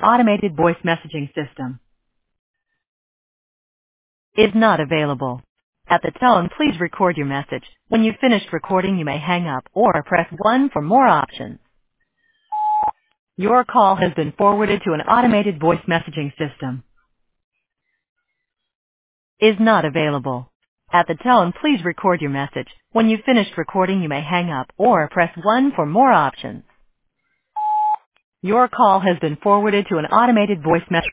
automated voice messaging system. Is not available. At the tone, please record your message. When you've finished recording, you may hang up or press 1 for more options. Your call has been forwarded to an automated voice messaging system. Is not available. At the tone, please record your message. When you've finished recording, you may hang up or press 1 for more options. Your call has been forwarded to an automated voice message.